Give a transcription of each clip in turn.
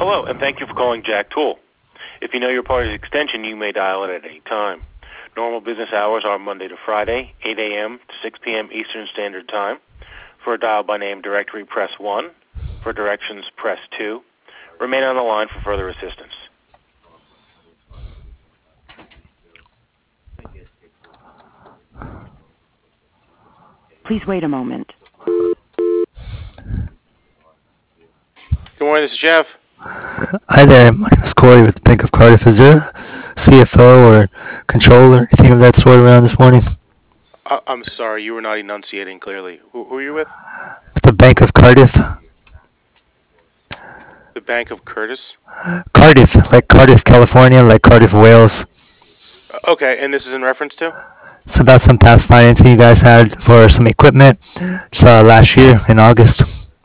Hello, and thank you for calling Jack Tool. If you know your party's extension, you may dial it at any time. Normal business hours are Monday to Friday, 8 a.m. to 6 p.m. Eastern Standard Time. For a dial by name directory, press 1. For directions, press 2. Remain on the line for further assistance. Please wait a moment. Good morning, this is Jeff. Hi there, my name is Corey with the Bank of Cardiff. Is there a CFO or controller, anything of that sort around this morning? I'm sorry, you were not enunciating clearly. Who are you with? The Bank of Cardiff? The Bank of Curtis? Cardiff, like Cardiff, California, like Cardiff, Wales. Okay, and this is in reference to? It's about some past financing you guys had for some equipment last year in August.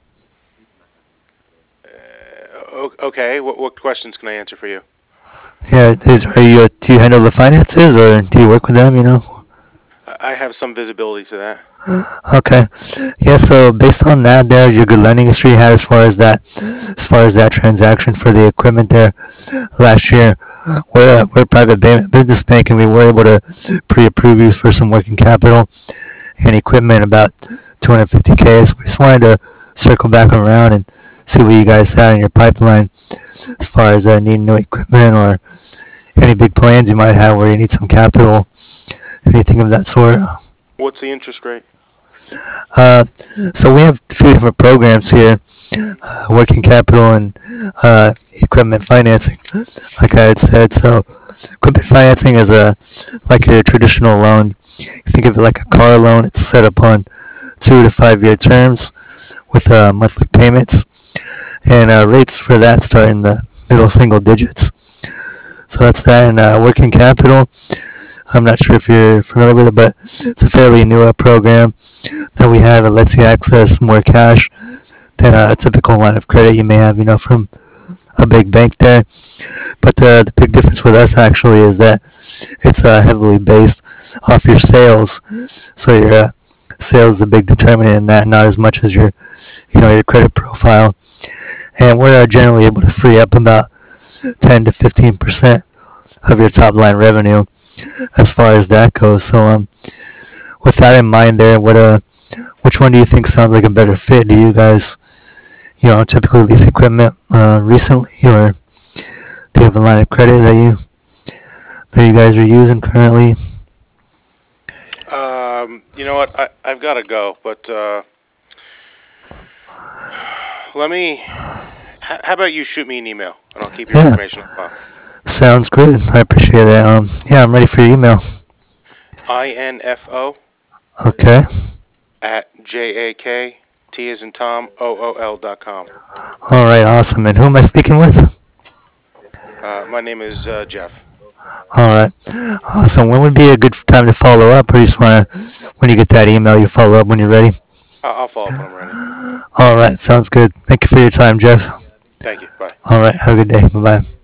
Okay, what questions can I answer for you? Yeah, do you handle the finances or do you work with them, I have some visibility to that. Okay. Yeah, so based on that there, your good lending history you had as far as that transaction for the equipment there last year, we're a private business bank and we were able to pre-approve you for some working capital and equipment about $250K. So we just wanted to circle back around and see what you guys had in your pipeline as far as needing new equipment or any big plans you might have where you need some capital, anything of that sort. What's the interest rate? So we have a few different programs here, working capital and equipment financing, like I had said. So equipment financing is like a traditional loan. Think of it like a car loan. It's set up on 2 to 5 year terms with monthly payments, and rates for that start in the middle single digits. So that's that. And working capital, I'm not sure if you're familiar with it, but it's a fairly new program that we have. It lets you access more cash than a typical line of credit you may have, from a big bank there. But the big difference with us actually is that it's heavily based off your sales. So your sales is a big determinant in that, not as much as your credit profile. And we're generally able to free up about 10 to 15% of your top line revenue as far as that goes. So with that in mind there, which one do you think sounds like a better fit? Do you guys, typically lease equipment recently, or do you have a line of credit that you guys are using currently? You know what? I've got to go, but let me. How about you shoot me an email, and I'll keep your information on file. Sounds good. I appreciate that. Yeah, I'm ready for your email. info. Okay. At JAKT as in Tom, OOL.com. All right, awesome. And who am I speaking with? My name is Jeff. All right. Awesome. When would be a good time to follow up, or you just want to, when you get that email, you follow up when you're ready? I'll follow up when I'm ready. All right. Sounds good. Thank you for your time, Jeff. Thank you. Bye. All right. Have a good day. Bye-bye.